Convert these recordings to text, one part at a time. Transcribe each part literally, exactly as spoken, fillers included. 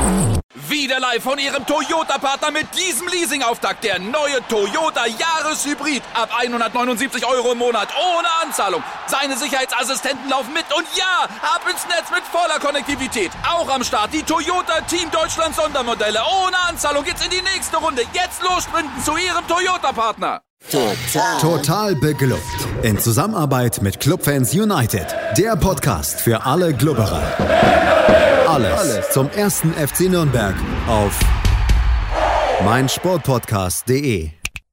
Wieder live von Ihrem Toyota-Partner mit diesem Leasing-Auftakt. Der neue Toyota Jahreshybrid. Ab hundertneunundsiebzig Euro im Monat. Ohne Anzahlung. Seine Sicherheitsassistenten laufen mit. Und ja, ab ins Netz mit voller Konnektivität. Auch am Start die Toyota Team Deutschland Sondermodelle. Ohne Anzahlung geht's in die nächste Runde. Jetzt los sprinten zu Ihrem Toyota-Partner. Total. Total beglückt. In Zusammenarbeit mit Clubfans United. Der Podcast für alle Glubberer. Alles, Alles zum ersten F C Nürnberg auf meinsportpodcast punkt de.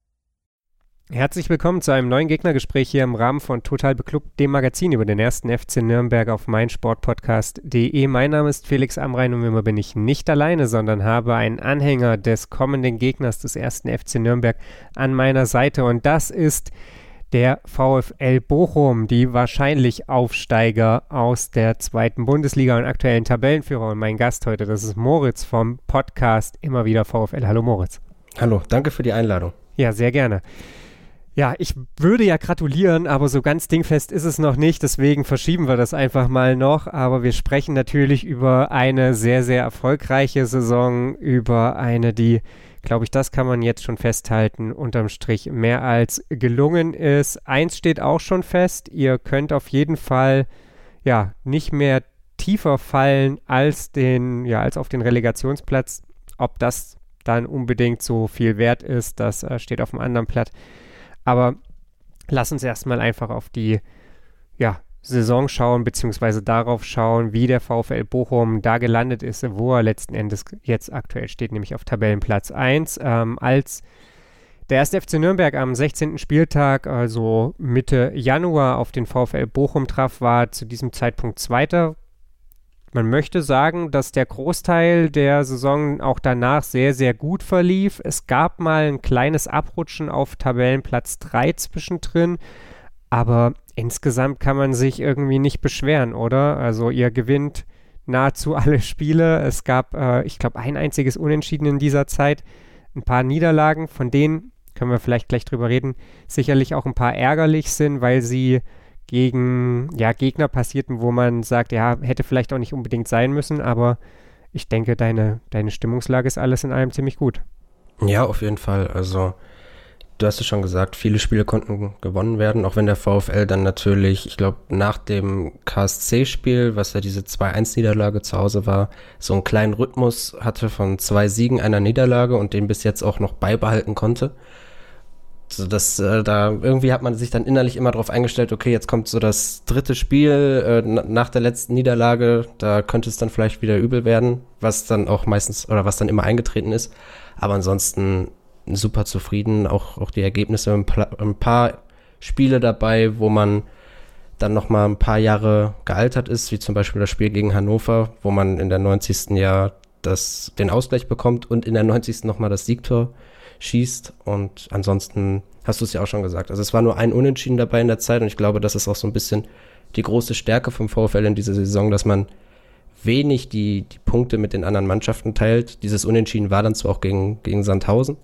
Herzlich willkommen zu einem neuen Gegnergespräch hier im Rahmen von Total Beklubbt, dem Magazin über den ersten F C Nürnberg auf meinsportpodcast punkt de. Mein Name ist Felix Amrain und wie immer bin ich nicht alleine, sondern habe einen Anhänger des kommenden Gegners des ersten F C Nürnberg an meiner Seite und das ist der VfL Bochum, die wahrscheinlich Aufsteiger aus der zweiten Bundesliga und aktuellen Tabellenführer. Und mein Gast heute, das ist Moritz vom Podcast Immer wieder VfL. Hallo Moritz. Hallo, danke für die Einladung. Ja, sehr gerne. Ja, ich würde ja gratulieren, aber so ganz dingfest ist es noch nicht, deswegen verschieben wir das einfach mal noch. Aber wir sprechen natürlich über eine sehr, sehr erfolgreiche Saison, über eine, die, glaube ich, das kann man jetzt schon festhalten, unterm Strich mehr als gelungen ist. Eins steht auch schon fest, ihr könnt auf jeden Fall ja nicht mehr tiefer fallen als den, ja, als auf den Relegationsplatz. Ob das dann unbedingt so viel wert ist, das äh, steht auf dem anderen Blatt. Aber lass uns erstmal einfach auf die ja, Saison schauen, beziehungsweise darauf schauen, wie der VfL Bochum da gelandet ist, wo er letzten Endes jetzt aktuell steht, nämlich auf Tabellenplatz eins. Ähm, als der erste F C Nürnberg am sechzehnten Spieltag, also Mitte Januar, auf den VfL Bochum traf, war zu diesem Zeitpunkt Zweiter. Man möchte sagen, dass der Großteil der Saison auch danach sehr, sehr gut verlief. Es gab mal ein kleines Abrutschen auf Tabellenplatz drei zwischendrin, aber insgesamt kann man sich irgendwie nicht beschweren, oder? Also ihr gewinnt nahezu alle Spiele. Es gab, äh, ich glaube, ein einziges Unentschieden in dieser Zeit. Ein paar Niederlagen, von denen, können wir vielleicht gleich drüber reden, sicherlich auch ein paar ärgerlich sind, weil sie gegen ja, Gegner passierten, wo man sagt, ja, hätte vielleicht auch nicht unbedingt sein müssen, aber ich denke, deine, deine Stimmungslage ist alles in allem ziemlich gut. Ja, auf jeden Fall. Also, du hast es schon gesagt, viele Spiele konnten gewonnen werden, auch wenn der VfL dann natürlich, ich glaube, nach dem K S C-Spiel, was ja diese zwei eins Niederlage zu Hause war, so einen kleinen Rhythmus hatte von zwei Siegen, einer Niederlage und den bis jetzt auch noch beibehalten konnte. So, dass äh, da irgendwie hat man sich dann innerlich immer darauf eingestellt, okay, jetzt kommt so das dritte Spiel äh, n- nach der letzten Niederlage, da könnte es dann vielleicht wieder übel werden, was dann auch meistens oder was dann immer eingetreten ist. Aber ansonsten super zufrieden, auch, auch die Ergebnisse, ein, pla- ein paar Spiele dabei, wo man dann nochmal ein paar Jahre gealtert ist, wie zum Beispiel das Spiel gegen Hannover, wo man in der neunzigsten Jahr das, den Ausgleich bekommt und in der neunzigsten nochmal das Siegtor schießt und ansonsten hast du es ja auch schon gesagt. Also es war nur ein Unentschieden dabei in der Zeit und ich glaube, das ist auch so ein bisschen die große Stärke vom VfL in dieser Saison, dass man wenig die, die Punkte mit den anderen Mannschaften teilt. Dieses Unentschieden war dann zwar auch gegen, gegen Sandhausen,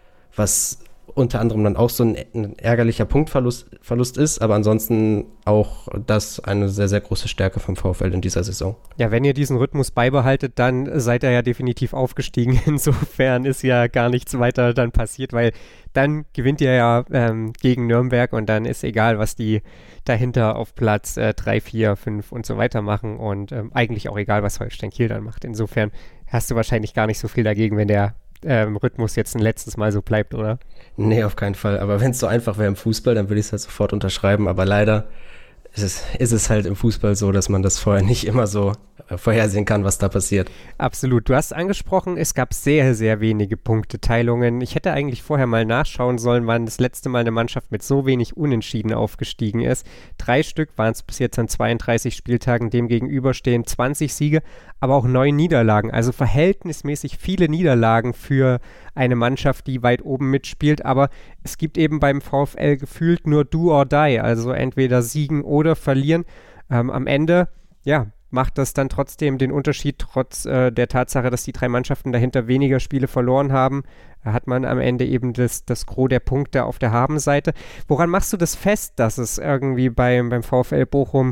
was unter anderem dann auch so ein, ein ärgerlicher Punktverlust Verlust ist, aber ansonsten auch das eine sehr, sehr große Stärke vom VfL in dieser Saison. Ja, wenn ihr diesen Rhythmus beibehaltet, dann seid ihr ja definitiv aufgestiegen. Insofern ist ja gar nichts weiter dann passiert, weil dann gewinnt ihr ja ähm, gegen Nürnberg und dann ist egal, was die dahinter auf Platz äh, drei, vier, fünf und so weiter machen und ähm, eigentlich auch egal, was Holstein Kiel dann macht. Insofern hast du wahrscheinlich gar nicht so viel dagegen, wenn der Ähm, Rhythmus jetzt ein letztes Mal so bleibt, oder? Nee, auf keinen Fall. Aber wenn es so einfach wäre im Fußball, dann würde ich es halt sofort unterschreiben. Aber leider ist es, ist es halt im Fußball so, dass man das vorher nicht immer so äh, vorhersehen kann, was da passiert. Absolut. Du hast angesprochen, es gab sehr, sehr wenige Punkteteilungen. Ich hätte eigentlich vorher mal nachschauen sollen, wann das letzte Mal eine Mannschaft mit so wenig Unentschieden aufgestiegen ist. Drei Stück waren es bis jetzt an zweiunddreißig Spieltagen, dem gegenüber stehen zwanzig Siege, aber auch neun Niederlagen. Also verhältnismäßig viele Niederlagen für eine Mannschaft, die weit oben mitspielt. Aber es gibt eben beim VfL gefühlt nur do or die, also entweder siegen oder verlieren. Ähm, am Ende, ja, macht das dann trotzdem den Unterschied, trotz äh, der Tatsache, dass die drei Mannschaften dahinter weniger Spiele verloren haben, hat man am Ende eben das, das Gros der Punkte auf der Habenseite. Woran machst du das fest, dass es irgendwie beim, beim VfL Bochum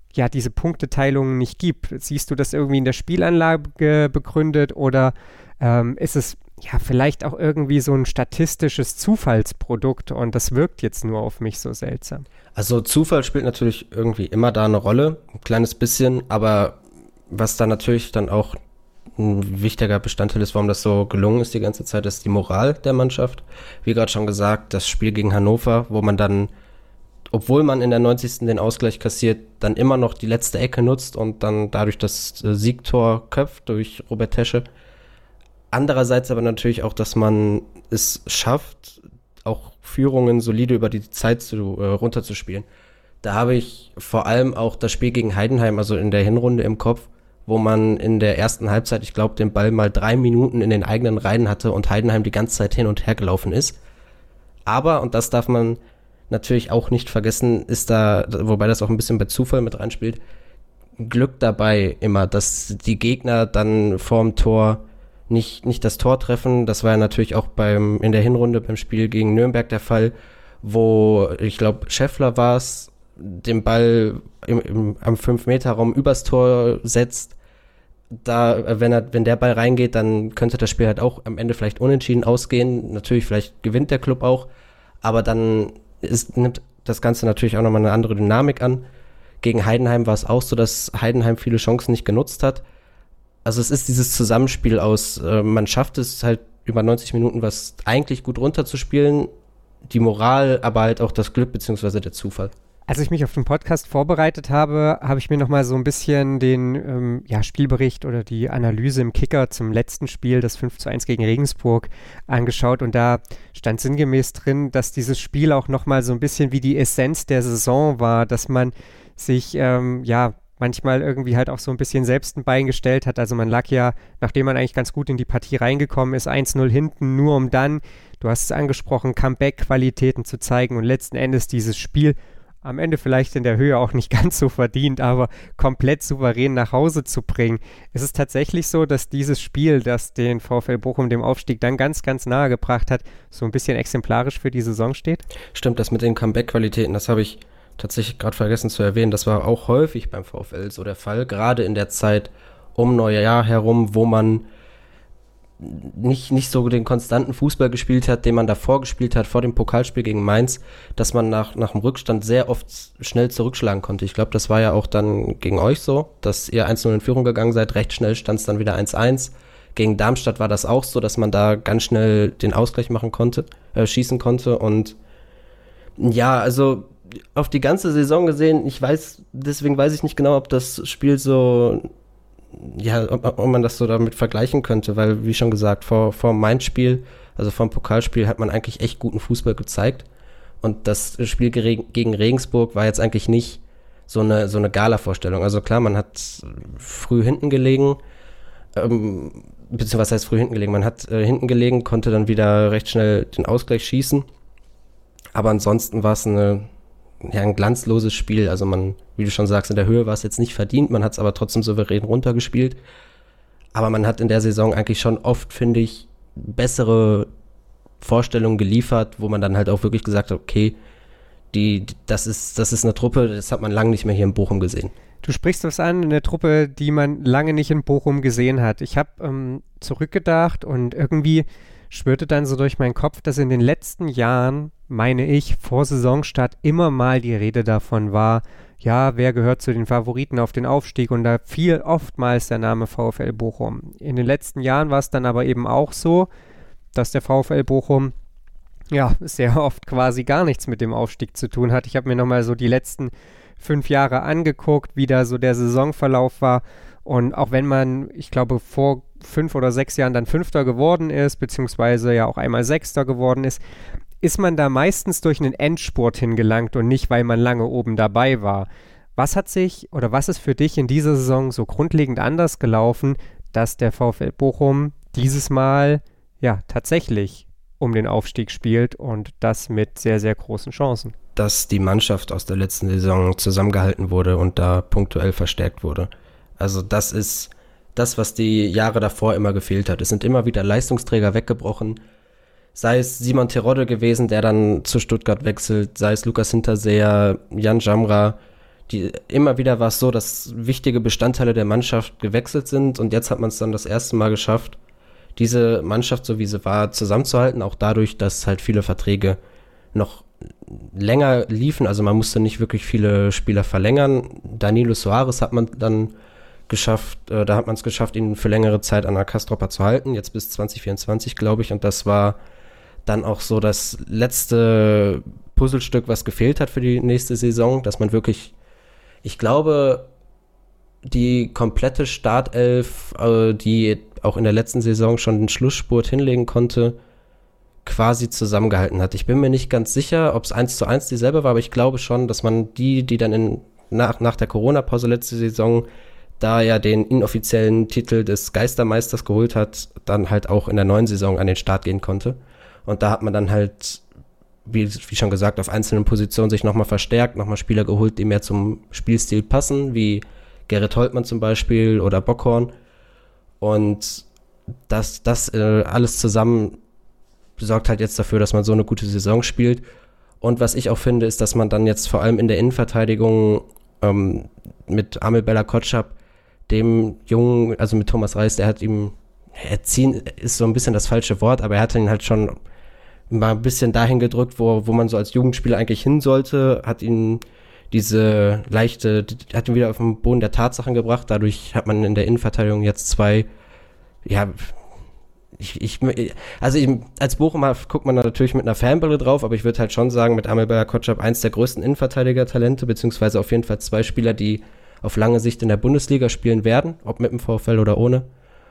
ja, diese Punkteteilungen nicht gibt. Siehst du das irgendwie in der Spielanlage begründet oder ähm, ist es ja vielleicht auch irgendwie so ein statistisches Zufallsprodukt und das wirkt jetzt nur auf mich so seltsam? Also Zufall spielt natürlich irgendwie immer da eine Rolle, ein kleines bisschen, aber was da natürlich dann auch ein wichtiger Bestandteil ist, warum das so gelungen ist die ganze Zeit, ist die Moral der Mannschaft. Wie gerade schon gesagt, das Spiel gegen Hannover, wo man dann, obwohl man in der neunzigsten den Ausgleich kassiert, dann immer noch die letzte Ecke nutzt und dann dadurch das äh, Siegtor köpft durch Robert Tesche. Andererseits aber natürlich auch, dass man es schafft, auch Führungen solide über die Zeit zu, äh, runterzuspielen. Da habe ich vor allem auch das Spiel gegen Heidenheim, also in der Hinrunde im Kopf, wo man in der ersten Halbzeit, ich glaube, den Ball mal drei Minuten in den eigenen Reihen hatte und Heidenheim die ganze Zeit hin und her gelaufen ist. Aber, und das darf man natürlich auch nicht vergessen, ist da, wobei das auch ein bisschen bei Zufall mit reinspielt, Glück dabei immer, dass die Gegner dann vorm Tor nicht, nicht das Tor treffen. Das war ja natürlich auch beim, in der Hinrunde beim Spiel gegen Nürnberg der Fall, wo, ich glaube, Scheffler war es, den Ball im, im, am fünf Meter Raum übers Tor setzt. Da, wenn er, wenn der Ball reingeht, dann könnte das Spiel halt auch am Ende vielleicht unentschieden ausgehen. Natürlich, vielleicht gewinnt der Club auch, aber dann ist, nimmt das Ganze natürlich auch nochmal eine andere Dynamik an. Gegen Heidenheim war es auch so, dass Heidenheim viele Chancen nicht genutzt hat. Also es ist dieses Zusammenspiel aus, äh, man schafft es halt über neunzig Minuten was eigentlich gut runterzuspielen, die Moral, aber halt auch das Glück beziehungsweise der Zufall. Als ich mich auf den Podcast vorbereitet habe, habe ich mir nochmal so ein bisschen den ähm, ja, Spielbericht oder die Analyse im Kicker zum letzten Spiel, das fünf zu eins gegen Regensburg, angeschaut. Und da stand sinngemäß drin, dass dieses Spiel auch nochmal so ein bisschen wie die Essenz der Saison war, dass man sich, ähm, ja, manchmal irgendwie halt auch so ein bisschen selbst ein Bein gestellt hat. Also man lag ja, nachdem man eigentlich ganz gut in die Partie reingekommen ist, eins null hinten, nur um dann, du hast es angesprochen, Comeback-Qualitäten zu zeigen und letzten Endes dieses Spiel am Ende vielleicht in der Höhe auch nicht ganz so verdient, aber komplett souverän nach Hause zu bringen. Es ist tatsächlich so, dass dieses Spiel, das den VfL Bochum dem Aufstieg dann ganz, ganz nahe gebracht hat, so ein bisschen exemplarisch für die Saison steht? Stimmt, das mit den Comeback-Qualitäten, das habe ich tatsächlich gerade vergessen zu erwähnen. Das war auch häufig beim VfL so der Fall, gerade in der Zeit um Neujahr herum, wo man nicht, nicht so den konstanten Fußball gespielt hat, den man davor gespielt hat, vor dem Pokalspiel gegen Mainz, dass man nach, nach dem Rückstand sehr oft schnell zurückschlagen konnte. Ich glaube, das war ja auch dann gegen euch so, dass ihr eins null in Führung gegangen seid, recht schnell stand es dann wieder eins eins. Gegen Darmstadt war das auch so, dass man da ganz schnell den Ausgleich machen konnte, äh, schießen konnte und ja, also auf die ganze Saison gesehen, ich weiß, deswegen weiß ich nicht genau, ob das Spiel so ja, ob, ob man das so damit vergleichen könnte, weil, wie schon gesagt, vor, vor dem Mainz-Spiel, also vor dem Pokalspiel, hat man eigentlich echt guten Fußball gezeigt und das Spiel gegen Regensburg war jetzt eigentlich nicht so eine, so eine Gala-Vorstellung. Also klar, man hat früh hinten gelegen, ähm, beziehungsweise was heißt früh hinten gelegen? Man hat äh, hinten gelegen, konnte dann wieder recht schnell den Ausgleich schießen, aber ansonsten war es eine ja, ein glanzloses Spiel, also man, wie du schon sagst, in der Höhe war es jetzt nicht verdient, man hat es aber trotzdem souverän runtergespielt, aber man hat in der Saison eigentlich schon oft, finde ich, bessere Vorstellungen geliefert, wo man dann halt auch wirklich gesagt hat, okay, die, das ist, das ist eine Truppe, das hat man lange nicht mehr hier in Bochum gesehen. Du sprichst was an, eine Truppe, die man lange nicht in Bochum gesehen hat. Ich habe ähm, zurückgedacht und irgendwie schwirrte dann so durch meinen Kopf, dass in den letzten Jahren, meine ich, vor Saisonstart immer mal die Rede davon war, ja, wer gehört zu den Favoriten auf den Aufstieg und da fiel oftmals der Name VfL Bochum. In den letzten Jahren war es dann aber eben auch so, dass der VfL Bochum ja sehr oft quasi gar nichts mit dem Aufstieg zu tun hat. Ich habe mir nochmal so die letzten fünf Jahre angeguckt, wie da so der Saisonverlauf war und auch wenn man, ich glaube, vor fünf oder sechs Jahren dann Fünfter geworden ist, beziehungsweise ja auch einmal Sechster geworden ist, ist man da meistens durch einen Endspurt hingelangt und nicht, weil man lange oben dabei war. Was hat sich oder was ist für dich in dieser Saison so grundlegend anders gelaufen, dass der VfL Bochum dieses Mal ja tatsächlich um den Aufstieg spielt und das mit sehr, sehr großen Chancen? Dass die Mannschaft aus der letzten Saison zusammengehalten wurde und da punktuell verstärkt wurde. Also das ist das, was die Jahre davor immer gefehlt hat. Es sind immer wieder Leistungsträger weggebrochen, sei es Simon Terodde gewesen, der dann zu Stuttgart wechselt, sei es Lukas Hinterseher, Jan Jamra, die, immer wieder war es so, dass wichtige Bestandteile der Mannschaft gewechselt sind und jetzt hat man es dann das erste Mal geschafft, diese Mannschaft, so wie sie war, zusammenzuhalten, auch dadurch, dass halt viele Verträge noch länger liefen, also man musste nicht wirklich viele Spieler verlängern. Danilo Suarez hat man dann geschafft, äh, da hat man es geschafft, ihn für längere Zeit an der Kastropper zu halten, jetzt bis zwanzig vierundzwanzig, glaube ich, und das war dann auch so das letzte Puzzlestück, was gefehlt hat für die nächste Saison, dass man wirklich, ich glaube, die komplette Startelf, äh, die auch in der letzten Saison schon den Schlussspurt hinlegen konnte, quasi zusammengehalten hat. Ich bin mir nicht ganz sicher, ob es eins zu eins dieselbe war, aber ich glaube schon, dass man die, die dann in, nach, nach der Corona-Pause letzte Saison da ja den inoffiziellen Titel des Geistermeisters geholt hat, dann halt auch in der neuen Saison an den Start gehen konnte. Und da hat man dann halt, wie, wie schon gesagt, auf einzelnen Positionen sich nochmal verstärkt, nochmal Spieler geholt, die mehr zum Spielstil passen, wie Gerrit Holtmann zum Beispiel oder Bockhorn. Und das, das äh, alles zusammen sorgt halt jetzt dafür, dass man so eine gute Saison spielt. Und was ich auch finde, ist, dass man dann jetzt vor allem in der Innenverteidigung ähm, mit Amel Bella-Kotschap, dem Jungen, also mit Thomas Reis, der hat ihm, erziehen ist so ein bisschen das falsche Wort, aber er hat ihn halt schon mal ein bisschen dahin gedrückt, wo, wo man so als Jugendspieler eigentlich hin sollte, hat ihn diese leichte, hat ihn wieder auf den Boden der Tatsachen gebracht. Dadurch hat man in der Innenverteidigung jetzt zwei, ja, ich, ich also ich, als Bochumer guckt man da natürlich mit einer Fanbrille drauf, aber ich würde halt schon sagen, mit Amel Bella-Kotschap eins der größten Innenverteidiger-Talente, beziehungsweise auf jeden Fall zwei Spieler, die auf lange Sicht in der Bundesliga spielen werden, ob mit dem VfL oder ohne.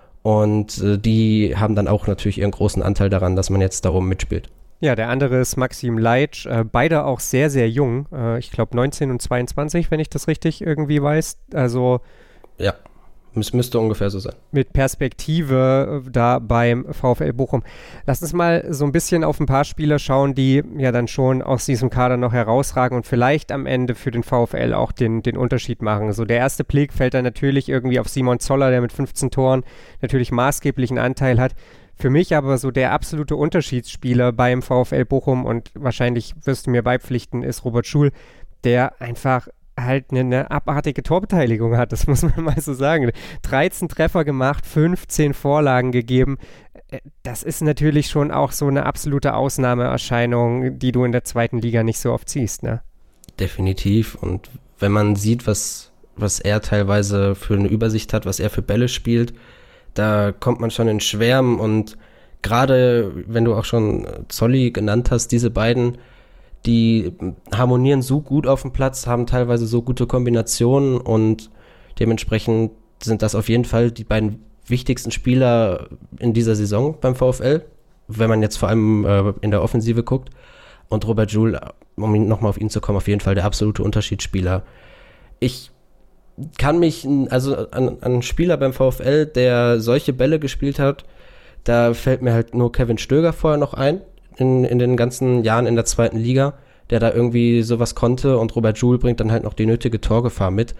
Und äh, die haben dann auch natürlich ihren großen Anteil daran, dass man jetzt da oben mitspielt. Ja, der andere ist Maxim Leitsch, äh, beide auch sehr, sehr jung. Äh, ich glaube neunzehn und zweiundzwanzig, wenn ich das richtig irgendwie weiß. Also ja, es müsste ungefähr so sein. Mit Perspektive äh, da beim VfL Bochum. Lass uns mal so ein bisschen auf ein paar Spieler schauen, die ja dann schon aus diesem Kader noch herausragen und vielleicht am Ende für den VfL auch den, den Unterschied machen. So der erste Blick fällt dann natürlich irgendwie auf Simon Zoller, der mit fünfzehn Toren natürlich maßgeblichen Anteil hat. Für mich aber so der absolute Unterschiedsspieler beim VfL Bochum, und wahrscheinlich wirst du mir beipflichten, ist Robert Schul, der einfach halt eine, eine abartige Torbeteiligung hat, das muss man mal so sagen. dreizehn Treffer gemacht, fünfzehn Vorlagen gegeben. Das ist natürlich schon auch so eine absolute Ausnahmeerscheinung, die du in der zweiten Liga nicht so oft siehst, ne? Definitiv. Und wenn man sieht, was, was er teilweise für eine Übersicht hat, was er für Bälle spielt, da kommt man schon in Schwärmen. Und gerade, wenn du auch schon Zolli genannt hast, diese beiden, die harmonieren so gut auf dem Platz, haben teilweise so gute Kombinationen und dementsprechend sind das auf jeden Fall die beiden wichtigsten Spieler in dieser Saison beim VfL, wenn man jetzt vor allem äh, in der Offensive guckt. Und Robert Schul, um nochmal auf ihn zu kommen, auf jeden Fall der absolute Unterschiedsspieler. Ich kann mich, also an, an einen Spieler beim VfL, der solche Bälle gespielt hat, da fällt mir halt nur Kevin Stöger vorher noch ein, in, in den ganzen Jahren in der zweiten Liga, der da irgendwie sowas konnte, und Robert Schul bringt dann halt noch die nötige Torgefahr mit.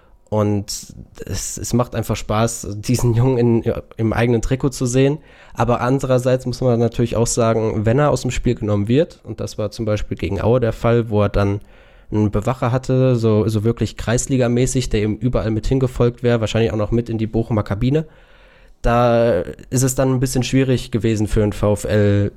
Und es, es macht einfach Spaß, diesen Jungen in, im eigenen Trikot zu sehen. Aber andererseits muss man natürlich auch sagen, wenn er aus dem Spiel genommen wird, und das war zum Beispiel gegen Aue der Fall, wo er dann einen Bewacher hatte, so, so wirklich Kreisligamäßig, der ihm überall mit hingefolgt wäre, wahrscheinlich auch noch mit in die Bochumer Kabine, da ist es dann ein bisschen schwierig gewesen für den VfL,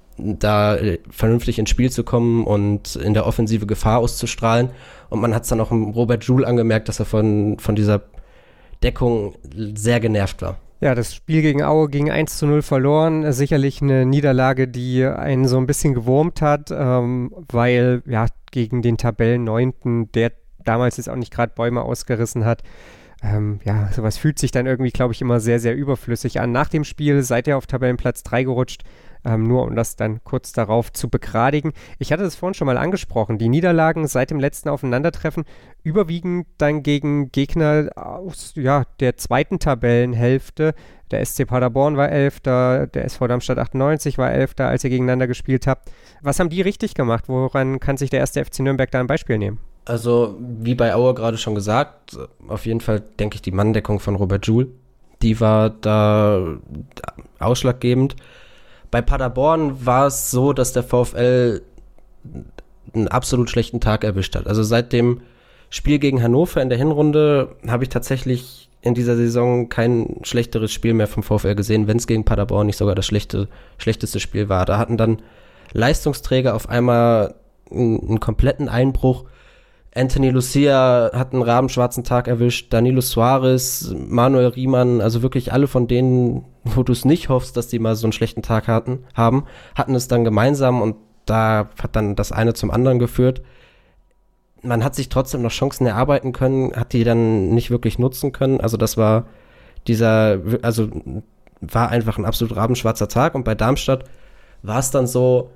da vernünftig ins Spiel zu kommen und in der Offensive Gefahr auszustrahlen. Und man hat es dann auch Robert Schul angemerkt, dass er von, von dieser Deckung sehr genervt war. Ja, das Spiel gegen Aue ging eins zu null verloren. Sicherlich eine Niederlage, die einen so ein bisschen gewurmt hat, ähm, weil ja gegen den Tabellenneunten, der damals jetzt auch nicht gerade Bäume ausgerissen hat, ähm, ja, sowas fühlt sich dann irgendwie, glaube ich, immer sehr, sehr überflüssig an. Nach dem Spiel seid ihr auf Tabellenplatz drei gerutscht, ähm, nur um das dann kurz darauf zu begradigen. Ich hatte das vorhin schon mal angesprochen, die Niederlagen seit dem letzten Aufeinandertreffen überwiegend dann gegen Gegner aus ja, der zweiten Tabellenhälfte. Der S C Paderborn war Elfter, der S V Darmstadt achtundneunzig war Elfter, als ihr gegeneinander gespielt habt. Was haben die richtig gemacht? Woran kann sich der erste F C Nürnberg da ein Beispiel nehmen? Also, wie bei Aue gerade schon gesagt, auf jeden Fall denke ich, die Manndeckung von Robert Schul, die war da ausschlaggebend. Bei Paderborn war es so, dass der VfL einen absolut schlechten Tag erwischt hat. Also seit dem Spiel gegen Hannover in der Hinrunde habe ich tatsächlich in dieser Saison kein schlechteres Spiel mehr vom VfL gesehen, wenn es gegen Paderborn nicht sogar das schlechte, schlechteste Spiel war. Da hatten dann Leistungsträger auf einmal einen, einen kompletten Einbruch. Anthony Lucia hat einen rabenschwarzen Tag erwischt, Danilo Suarez, Manuel Riemann, also wirklich alle von denen, wo du es nicht hoffst, dass die mal so einen schlechten Tag hatten, haben, hatten es dann gemeinsam und da hat dann das eine zum anderen geführt. Man hat sich trotzdem noch Chancen erarbeiten können, hat die dann nicht wirklich nutzen können, also das war dieser, also war einfach ein absolut rabenschwarzer Tag und bei Darmstadt war es dann so,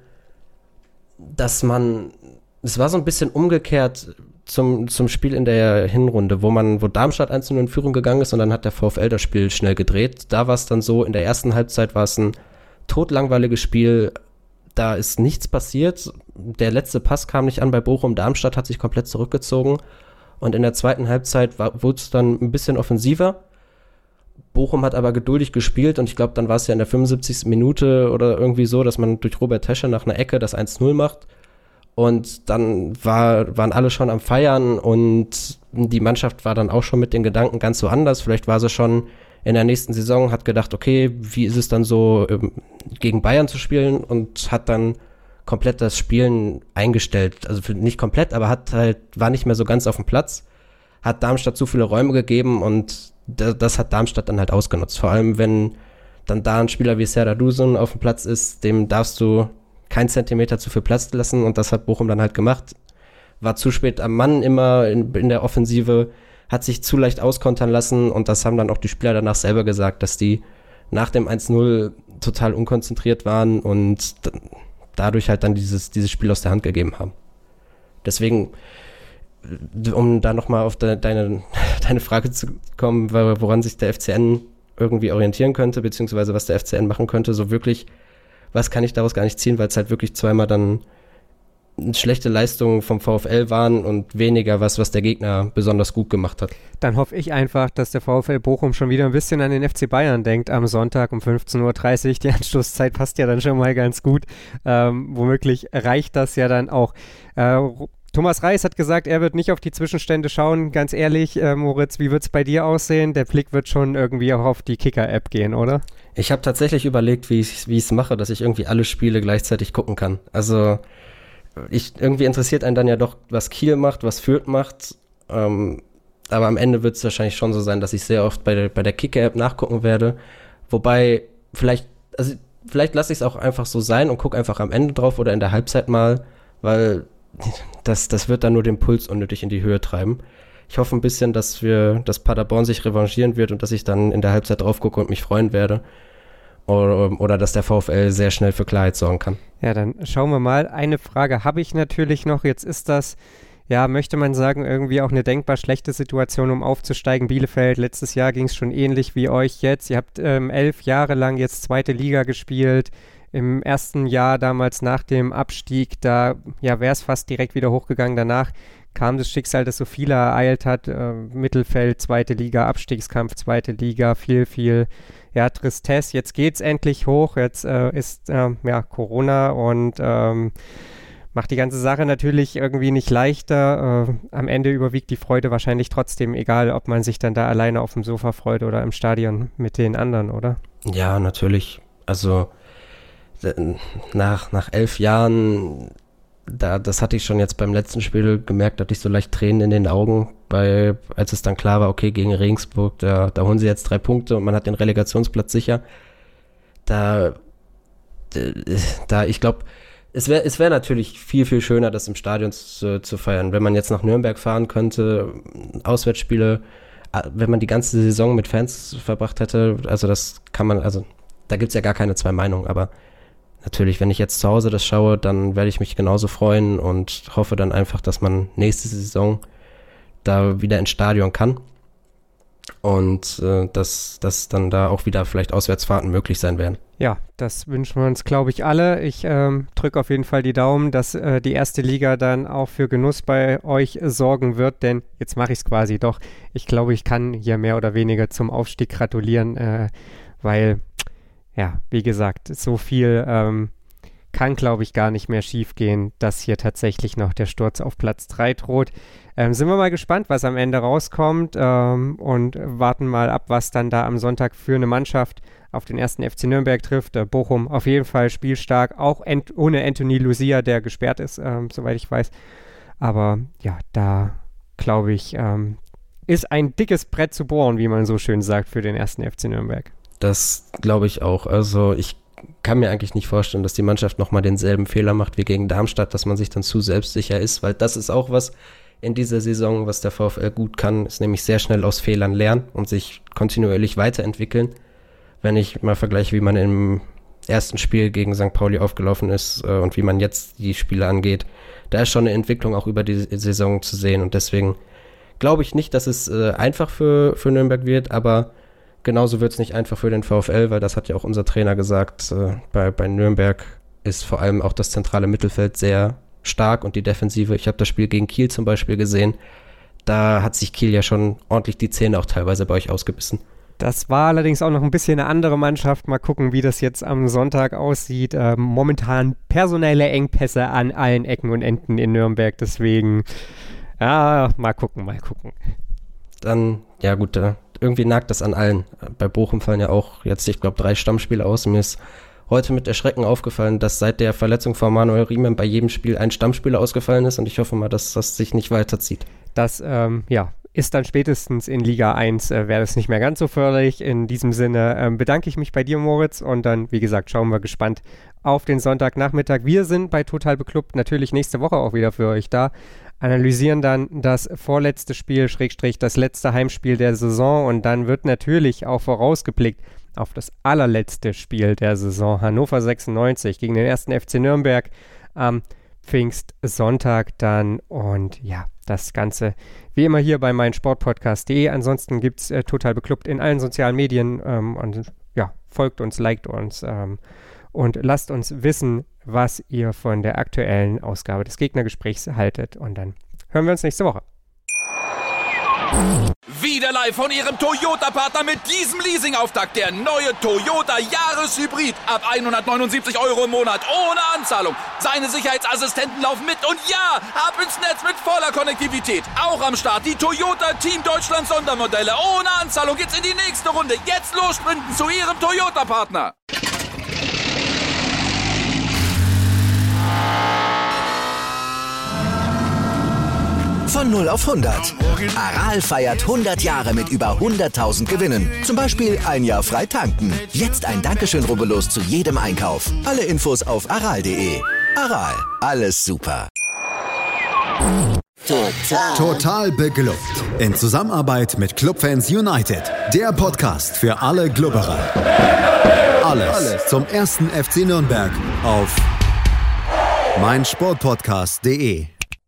dass man, es war so ein bisschen umgekehrt zum, zum Spiel in der Hinrunde, wo man, wo Darmstadt eins zu null in Führung gegangen ist und dann hat der VfL das Spiel schnell gedreht. Da war es dann so, in der ersten Halbzeit war es ein totlangweiliges Spiel, da ist nichts passiert. Der letzte Pass kam nicht an bei Bochum, Darmstadt hat sich komplett zurückgezogen und in der zweiten Halbzeit wurde es dann ein bisschen offensiver. Bochum hat aber geduldig gespielt und ich glaube, dann war es ja in der fünfundsiebzigsten Minute oder irgendwie so, dass man durch Robert Tesche nach einer Ecke das eins zu null macht. Und dann war, waren alle schon am Feiern und die Mannschaft war dann auch schon mit den Gedanken ganz so anders. Vielleicht war sie schon in der nächsten Saison, hat gedacht, okay, wie ist es dann so, ähm, gegen Bayern zu spielen und hat dann komplett das Spielen eingestellt. Also für, nicht komplett, aber hat halt, war nicht mehr so ganz auf dem Platz, hat Darmstadt zu viele Räume gegeben und d- das hat Darmstadt dann halt ausgenutzt. Vor allem, wenn dann da ein Spieler wie Serdar Dursun auf dem Platz ist, dem darfst du kein Zentimeter zu viel Platz lassen und das hat Bochum dann halt gemacht. War zu spät am Mann immer in, in der Offensive, hat sich zu leicht auskontern lassen und das haben dann auch die Spieler danach selber gesagt, dass die nach dem eins zu null total unkonzentriert waren und d- dadurch halt dann dieses, dieses Spiel aus der Hand gegeben haben. Deswegen, um da nochmal auf de, deine, deine Frage zu kommen, woran sich der F C N irgendwie orientieren könnte, beziehungsweise was der F C N machen könnte, so wirklich was kann ich daraus gar nicht ziehen, weil es halt wirklich zweimal dann schlechte Leistungen vom VfL waren und weniger was, was der Gegner besonders gut gemacht hat. Dann hoffe ich einfach, dass der VfL Bochum schon wieder ein bisschen an den F C Bayern denkt am Sonntag um fünfzehn Uhr dreißig. Die Anstoßzeit passt ja dann schon mal ganz gut. Ähm, womöglich reicht das ja dann auch. Äh, Thomas Reis hat gesagt, er wird nicht auf die Zwischenstände schauen. Ganz ehrlich, äh, Moritz, wie wird es bei dir aussehen? Der Blick wird schon irgendwie auch auf die Kicker-App gehen, oder? Ich habe tatsächlich überlegt, wie ich es mache, dass ich irgendwie alle Spiele gleichzeitig gucken kann. Also ich, irgendwie interessiert einen dann ja doch, was Kiel macht, was Fürth macht. Ähm, aber am Ende wird es wahrscheinlich schon so sein, dass ich sehr oft bei der, bei der Kicker-App nachgucken werde. Wobei, vielleicht, also vielleicht lasse ich es auch einfach so sein und gucke einfach am Ende drauf oder in der Halbzeit mal, weil das, das wird dann nur den Puls unnötig in die Höhe treiben. Ich hoffe ein bisschen, dass wir, dass Paderborn sich revanchieren wird und dass ich dann in der Halbzeit drauf gucke und mich freuen werde. Oder, oder dass der VfL sehr schnell für Klarheit sorgen kann. Ja, dann schauen wir mal. Eine Frage habe ich natürlich noch. Jetzt ist das, ja, möchte man sagen, irgendwie auch eine denkbar schlechte Situation, um aufzusteigen. Bielefeld, letztes Jahr ging es schon ähnlich wie euch jetzt. Ihr habt ähm, elf Jahre lang jetzt zweite Liga gespielt. Im ersten Jahr damals nach dem Abstieg, da ja, wäre es fast direkt wieder hochgegangen. Danach kam das Schicksal, das so viele ereilt hat. Äh, Mittelfeld, zweite Liga, Abstiegskampf, zweite Liga, viel, viel ja, Tristesse. Jetzt geht's endlich hoch. Jetzt äh, ist äh, ja, Corona und ähm, macht die ganze Sache natürlich irgendwie nicht leichter. Äh, am Ende überwiegt die Freude wahrscheinlich trotzdem, egal ob man sich dann da alleine auf dem Sofa freut oder im Stadion mit den anderen, oder? Ja, natürlich. Also nach, nach elf Jahren, da, das hatte ich schon jetzt beim letzten Spiel gemerkt, hatte ich so leicht Tränen in den Augen, bei, als es dann klar war, okay, gegen Regensburg, da, da holen sie jetzt drei Punkte und man hat den Relegationsplatz sicher. Da, da ich glaube, es wäre es wär natürlich viel, viel schöner, das im Stadion zu, zu feiern. Wenn man jetzt nach Nürnberg fahren könnte, Auswärtsspiele, wenn man die ganze Saison mit Fans verbracht hätte, also das kann man, also da gibt es ja gar keine zwei Meinungen, aber natürlich, wenn ich jetzt zu Hause das schaue, dann werde ich mich genauso freuen und hoffe dann einfach, dass man nächste Saison da wieder ins Stadion kann und äh, dass, dass dann da auch wieder vielleicht Auswärtsfahrten möglich sein werden. Ja, das wünschen wir uns, glaube ich, alle. Ich ähm, drücke auf jeden Fall die Daumen, dass äh, die erste Liga dann auch für Genuss bei euch sorgen wird, denn jetzt mache ich es quasi doch. Ich glaube, ich kann hier mehr oder weniger zum Aufstieg gratulieren, äh, weil ja, wie gesagt, so viel ähm, kann, glaube ich, gar nicht mehr schief gehen, dass hier tatsächlich noch der Sturz auf Platz drei droht. Ähm, sind wir mal gespannt, was am Ende rauskommt ähm, und warten mal ab, was dann da am Sonntag für eine Mannschaft auf den ersten F C Nürnberg trifft. Äh, Bochum auf jeden Fall spielstark, auch ent- ohne Anthony Lucia, der gesperrt ist, ähm, soweit ich weiß. Aber ja, da glaube ich, ähm, ist ein dickes Brett zu bohren, wie man so schön sagt, für den ersten F C Nürnberg. Das glaube ich auch. Also ich kann mir eigentlich nicht vorstellen, dass die Mannschaft nochmal denselben Fehler macht wie gegen Darmstadt, dass man sich dann zu selbstsicher ist, weil das ist auch was in dieser Saison, was der VfL gut kann, ist nämlich sehr schnell aus Fehlern lernen und sich kontinuierlich weiterentwickeln. Wenn ich mal vergleiche, wie man im ersten Spiel gegen Sankt Pauli aufgelaufen ist äh, und wie man jetzt die Spiele angeht, da ist schon eine Entwicklung auch über die Saison zu sehen und deswegen glaube ich nicht, dass es äh, einfach für, für Nürnberg wird, aber genauso wird es nicht einfach für den VfL, weil das hat ja auch unser Trainer gesagt, äh, bei, bei Nürnberg ist vor allem auch das zentrale Mittelfeld sehr stark und die Defensive. Ich habe das Spiel gegen Kiel zum Beispiel gesehen, da hat sich Kiel ja schon ordentlich die Zähne auch teilweise bei euch ausgebissen. Das war allerdings auch noch ein bisschen eine andere Mannschaft. Mal gucken, wie das jetzt am Sonntag aussieht. Ähm, momentan personelle Engpässe an allen Ecken und Enden in Nürnberg, deswegen ja, mal gucken, mal gucken. Dann, ja gut, äh, irgendwie nagt das an allen. Bei Bochum fallen ja auch jetzt, ich glaube, drei Stammspieler aus. Mir ist heute mit Erschrecken aufgefallen, dass seit der Verletzung von Manuel Riemann bei jedem Spiel ein Stammspieler ausgefallen ist und ich hoffe mal, dass das sich nicht weiterzieht. Das, ähm, ja, ist dann spätestens in Liga eins, äh, wäre das nicht mehr ganz so förderlich. In diesem Sinne ähm, bedanke ich mich bei dir, Moritz, und dann, wie gesagt, schauen wir gespannt auf den Sonntagnachmittag. Wir sind bei Total Beklubbt natürlich nächste Woche auch wieder für euch da, analysieren dann das vorletzte Spiel, Schrägstrich das letzte Heimspiel der Saison und dann wird natürlich auch vorausgeblickt auf das allerletzte Spiel der Saison, Hannover sechsundneunzig gegen den ersten F C Nürnberg am Pfingstsonntag dann und ja, das Ganze wie immer hier bei meinsportpodcast punkt de. Ansonsten gibt es äh, Total Beklubbt in allen sozialen Medien ähm, und ja, folgt uns, liked uns ähm, und lasst uns wissen, was ihr von der aktuellen Ausgabe des Gegnergesprächs haltet und dann hören wir uns nächste Woche. Wieder live von Ihrem Toyota-Partner mit diesem Leasing-Auftakt. Der neue Toyota Jahreshybrid. Ab hundertneunundsiebzig Euro im Monat. Ohne Anzahlung. Seine Sicherheitsassistenten laufen mit. Und ja, ab ins Netz mit voller Konnektivität. Auch am Start die Toyota Team Deutschland Sondermodelle. Ohne Anzahlung geht's in die nächste Runde. Jetzt los sprinten zu Ihrem Toyota-Partner. Von null auf hundert. Aral feiert hundert Jahre mit über hunderttausend Gewinnen. Zum Beispiel ein Jahr frei tanken. Jetzt ein Dankeschön, rubbellos zu jedem Einkauf. Alle Infos auf aral punkt de. Aral, alles super. Total. Total beglückt. In Zusammenarbeit mit Clubfans United. Der Podcast für alle Glubberer. Alles, alles zum ersten F C Nürnberg auf meinsportpodcast punkt de.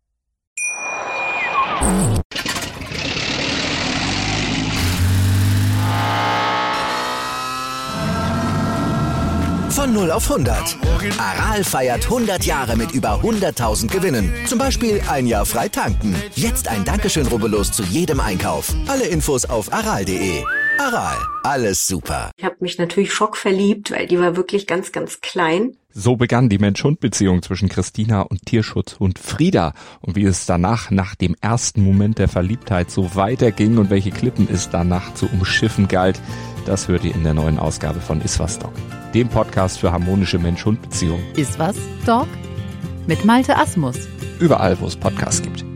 Von null auf hundert. Aral feiert hundert Jahre mit über hunderttausend Gewinnen. Zum Beispiel ein Jahr frei tanken. Jetzt ein Dankeschön, rubbellos zu jedem Einkauf. Alle Infos auf aral punkt de. Aral, alles super. Ich habe mich natürlich schockverliebt, weil die war wirklich ganz, ganz klein. So begann die Mensch-Hund-Beziehung zwischen Christina und Tierschutzhund Frieda. Und wie es danach, nach dem ersten Moment der Verliebtheit, so weiterging und welche Klippen es danach zu umschiffen galt, das hört ihr in der neuen Ausgabe von Iswas Dog, dem Podcast für harmonische Mensch-Hund-Beziehungen. Iswas Dog? Mit Malte Asmus. Überall, wo es Podcasts gibt.